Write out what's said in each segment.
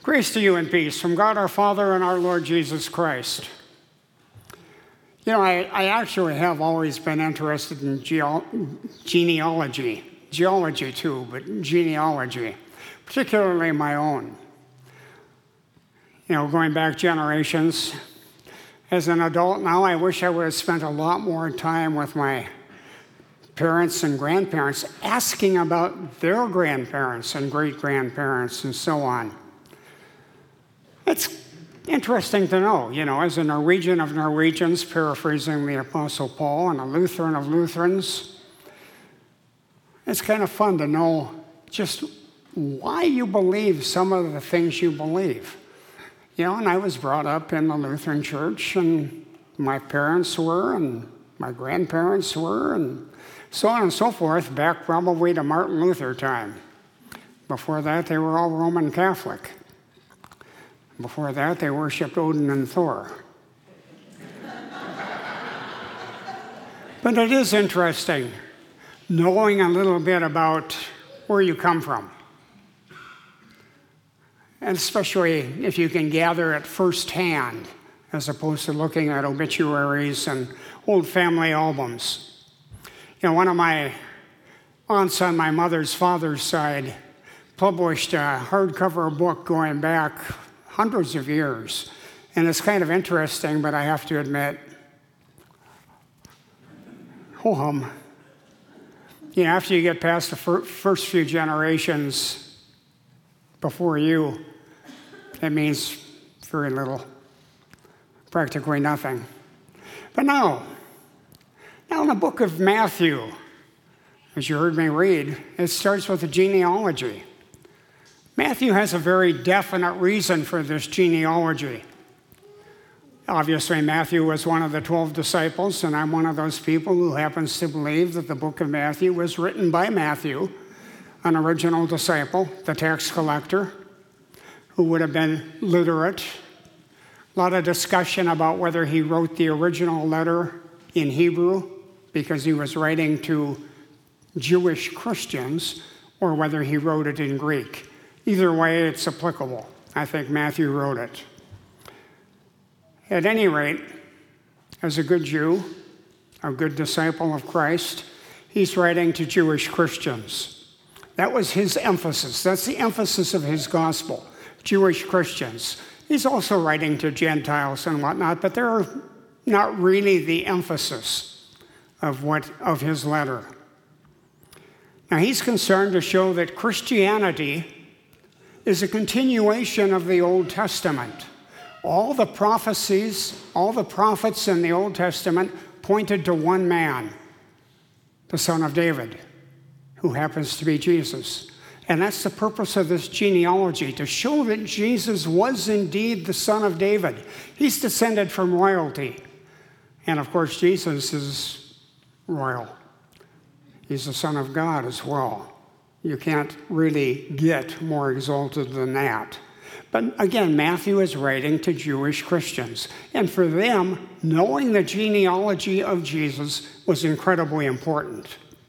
Grace to you and peace from God our Father and our Lord Jesus Christ. You know, I actually have always been interested in genealogy too, but genealogy, particularly my own. You know, going back generations. As an adult now, I wish I would have spent a lot more time with my parents and grandparents asking about their grandparents and great-grandparents and so on. It's interesting to know, you know, as a Norwegian of Norwegians, paraphrasing the Apostle Paul, and a Lutheran of Lutherans, it's kind of fun to know just why you believe some of the things you believe. You know, and I was brought up in the Lutheran church, and my parents were, and my grandparents were, and so on and so forth, back probably to Martin Luther time. Before that, they were all Roman Catholic. Before that, they worshiped Odin and Thor. But it is interesting knowing a little bit about where you come from. And especially if you can gather it firsthand, as opposed to looking at obituaries and old family albums. You know, one of my aunts on my mother's father's side published a hardcover book going back hundreds of years. And it's kind of interesting, but I have to admit, ho-hum. You know, after you get past the first few generations before you, it means very little, practically nothing. But now in the book of Matthew, as you heard me read, it starts with a genealogy. Matthew has a very definite reason for this genealogy. Obviously, Matthew was one of the 12 disciples, and I'm one of those people who happens to believe that the book of Matthew was written by Matthew, an original disciple, the tax collector, who would have been literate. A lot of discussion about whether he wrote the original letter in Hebrew because he was writing to Jewish Christians, or whether he wrote it in Greek. Either way, it's applicable. I think Matthew wrote it. At any rate, as a good Jew, a good disciple of Christ, he's writing to Jewish Christians. That was his emphasis. That's the emphasis of his gospel, Jewish Christians. He's also writing to Gentiles and whatnot, but they're not really the emphasis of his letter. Now, he's concerned to show that Christianity is a continuation of the Old Testament. All the prophecies, all the prophets in the Old Testament pointed to one man, the son of David, who happens to be Jesus. And that's the purpose of this genealogy, to show that Jesus was indeed the son of David. He's descended from royalty. And of course, Jesus is royal. He's the Son of God as well. You can't really get more exalted than that. But again, Matthew is writing to Jewish Christians. And for them, knowing the genealogy of Jesus was incredibly important.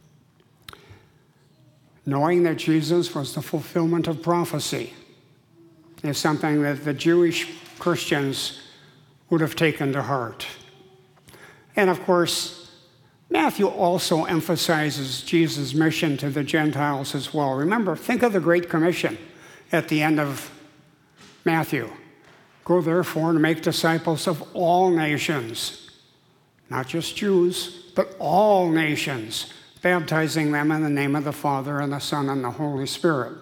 Knowing that Jesus was the fulfillment of prophecy is something that the Jewish Christians would have taken to heart. And of course, Matthew also emphasizes Jesus' mission to the Gentiles as well. Remember, think of the Great Commission at the end of Matthew. Go therefore and make disciples of all nations, not just Jews, but all nations, baptizing them in the name of the Father and the Son and the Holy Spirit.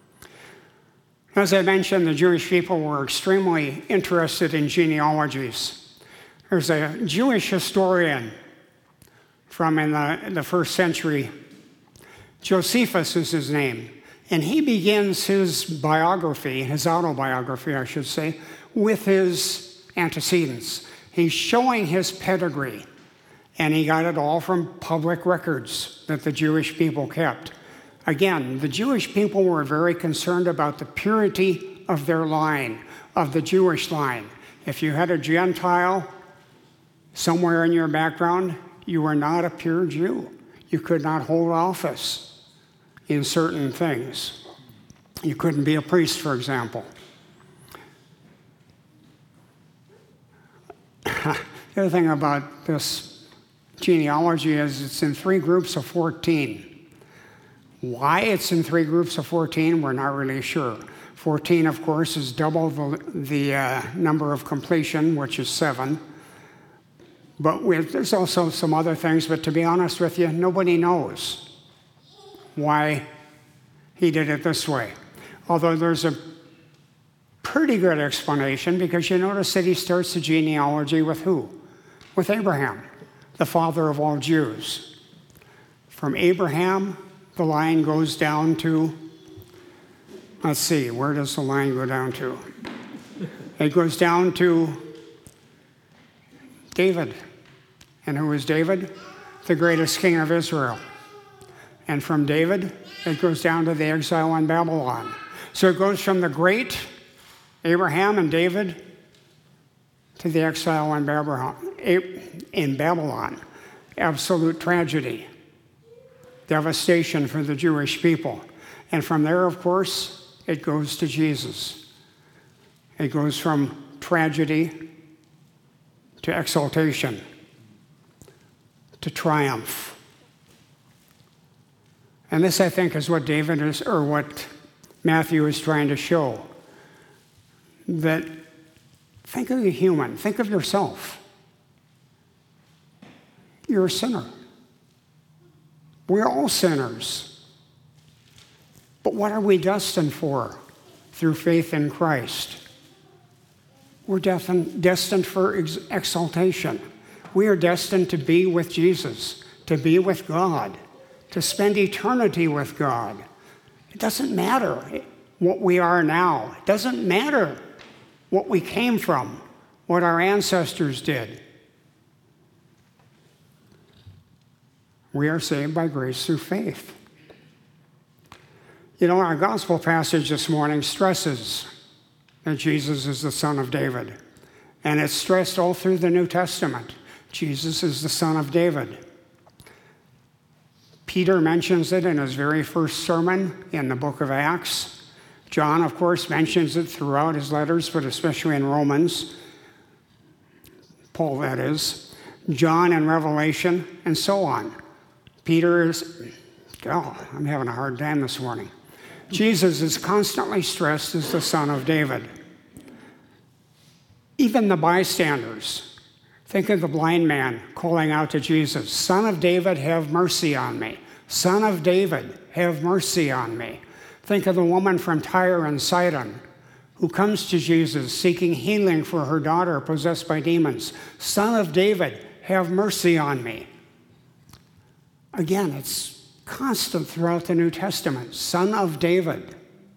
As I mentioned, the Jewish people were extremely interested in genealogies. There's a Jewish historian from in the first century. Josephus is his name. And he begins his biography, his autobiography, I should say, with his antecedents. He's showing his pedigree. And he got it all from public records that the Jewish people kept. Again, the Jewish people were very concerned about the purity of their line, of the Jewish line. If you had a Gentile somewhere in your background, you were not a pure Jew. You could not hold office in certain things. You couldn't be a priest, for example. The other thing about this genealogy is it's in 3 groups of 14. Why it's in 3 groups of 14, we're not really sure. 14, of course, is double the number of completion, which is 7. But there's also some other things, but to be honest with you, nobody knows why he did it this way. Although there's a pretty good explanation, because you notice that he starts the genealogy with who? With Abraham, the father of all Jews. From Abraham, the line goes down to, let's see, where does the line go down to? It goes down to David. And who is David? The greatest king of Israel. And from David, it goes down to the exile in Babylon. So it goes from the great Abraham and David to the exile in Babylon. Absolute tragedy, devastation for the Jewish people. And from there, of course, it goes to Jesus. It goes from tragedy to exaltation to triumph. And this, I think, is what David is, or what Matthew is trying to show. That think of the human, think of yourself. You're a sinner. We're all sinners. But what are we destined for through faith in Christ? We're destined for exaltation. We are destined to be with Jesus, to be with God, to spend eternity with God. It doesn't matter what we are now. It doesn't matter what we came from, what our ancestors did. We are saved by grace through faith. You know, our gospel passage this morning stresses that Jesus is the Son of David. And it's stressed all through the New Testament. Jesus is the Son of David. Peter mentions it in his very first sermon in the book of Acts. John, of course, mentions it throughout his letters, but especially in Romans. Paul, that is. John in Revelation, and so on. Peter is, I'm having a hard time this morning. Jesus is constantly stressed as the Son of David. Even the bystanders, think of the blind man calling out to Jesus, "Son of David, have mercy on me. Son of David, have mercy on me." Think of the woman from Tyre and Sidon who comes to Jesus seeking healing for her daughter possessed by demons. "Son of David, have mercy on me." Again, it's constant throughout the New Testament. Son of David.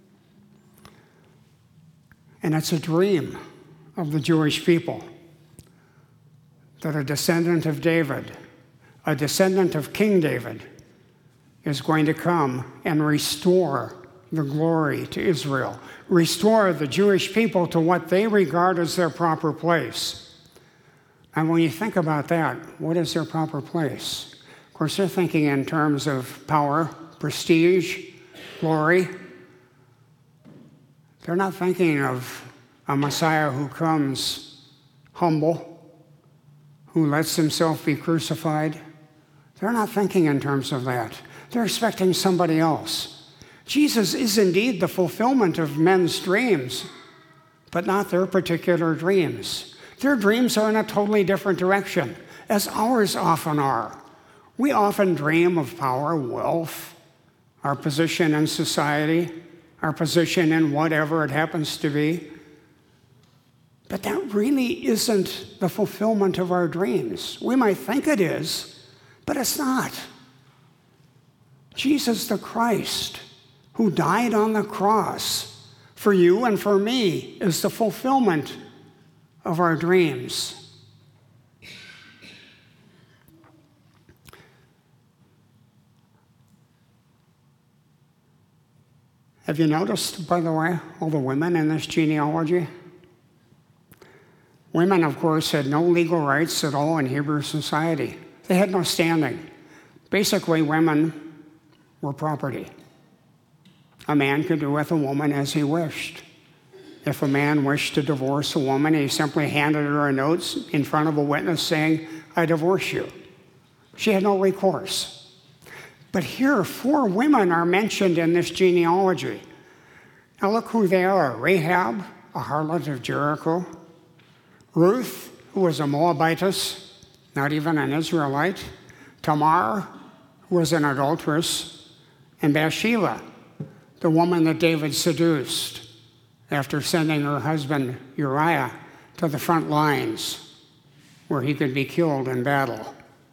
And it's a dream of the Jewish people that a descendant of David, a descendant of King David, is going to come and restore the glory to Israel, restore the Jewish people to what they regard as their proper place. And when you think about that, what is their proper place? Of course, they're thinking in terms of power, prestige, glory. They're not thinking of a Messiah who comes humble, who lets himself be crucified. They're not thinking in terms of that. They're expecting somebody else. Jesus is indeed the fulfillment of men's dreams, but not their particular dreams. Their dreams are in a totally different direction, as ours often are. We often dream of power, wealth, our position in society, our position in whatever it happens to be. But that really isn't the fulfillment of our dreams. We might think it is, but it's not. Jesus the Christ, who died on the cross for you and for me, is the fulfillment of our dreams. Have you noticed, by the way, all the women in this genealogy? Women, of course, had no legal rights at all in Hebrew society. They had no standing. Basically, women were property. A man could do with a woman as he wished. If a man wished to divorce a woman, he simply handed her a note in front of a witness saying, "I divorce you." She had no recourse. But here, 4 women are mentioned in this genealogy. Now look who they are. Rahab, a harlot of Jericho. Ruth, who was a Moabitess, not even an Israelite. Tamar, who was an adulteress. And Bathsheba, the woman that David seduced after sending her husband Uriah to the front lines where he could be killed in battle.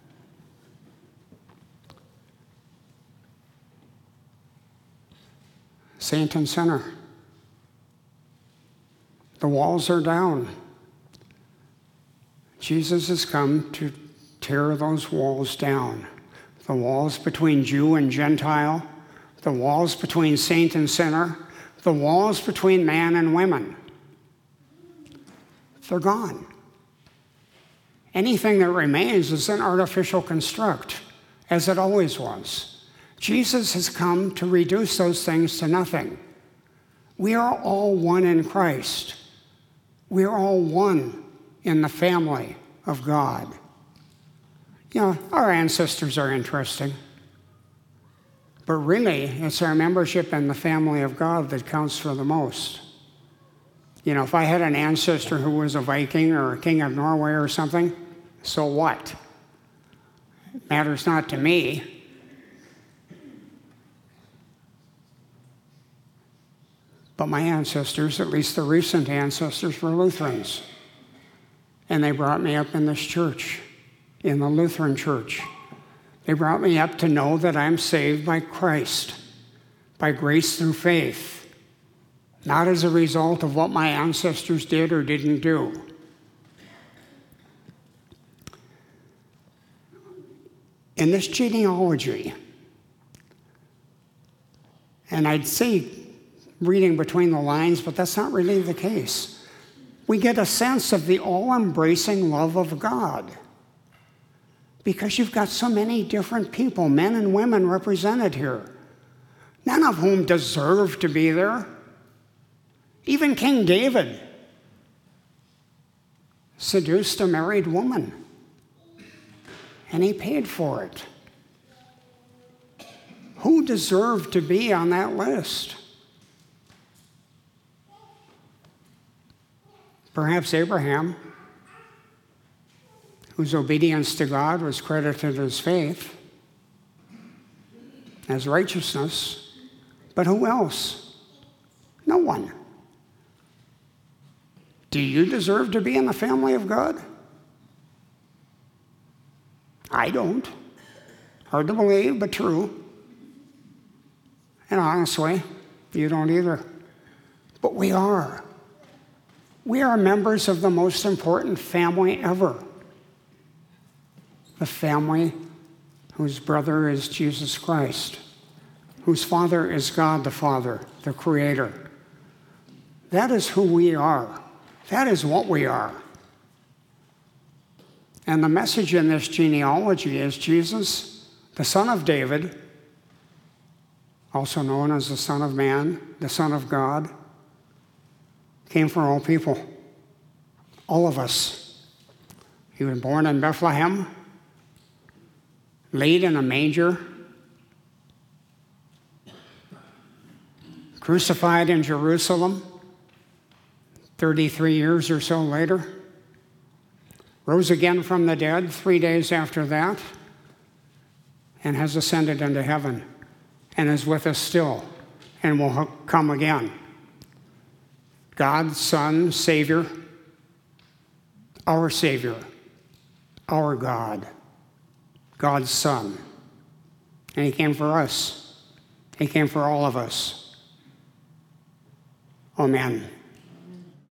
Saint and sinner. The walls are down. Jesus has come to tear those walls down. The walls between Jew and Gentile, the walls between saint and sinner, the walls between man and women. They're gone. Anything that remains is an artificial construct, as it always was. Jesus has come to reduce those things to nothing. We are all one in Christ. We are all one in the family of God. You know, our ancestors are interesting. But really, it's our membership in the family of God that counts for the most. You know, if I had an ancestor who was a Viking or a king of Norway or something, so what? It matters not to me. But my ancestors, at least the recent ancestors, were Lutherans. And they brought me up in this church, in the Lutheran church. They brought me up to know that I'm saved by Christ, by grace through faith, not as a result of what my ancestors did or didn't do. In this genealogy, and I'd say reading between the lines, but that's not really the case, we get a sense of the all-embracing love of God. Because you've got so many different people, men and women represented here, none of whom deserve to be there. Even King David seduced a married woman, and he paid for it. Who deserved to be on that list? Perhaps Abraham, whose obedience to God was credited as faith, as righteousness. But who else? No one. Do you deserve to be in the family of God? I don't. Hard to believe, but true. And honestly, you don't either. But we are. We are members of the most important family ever. The family whose brother is Jesus Christ, whose father is God the Father, the Creator. That is who we are. That is what we are. And the message in this genealogy is Jesus, the Son of David, also known as the Son of Man, the Son of God, came for all people, all of us. He was born in Bethlehem, laid in a manger, crucified in Jerusalem 33 years or so later, rose again from the dead 3 days after that, and has ascended into heaven, and is with us still, and will come again. God's Son, Savior, our God. God's Son. And he came for us. He came for all of us. Amen.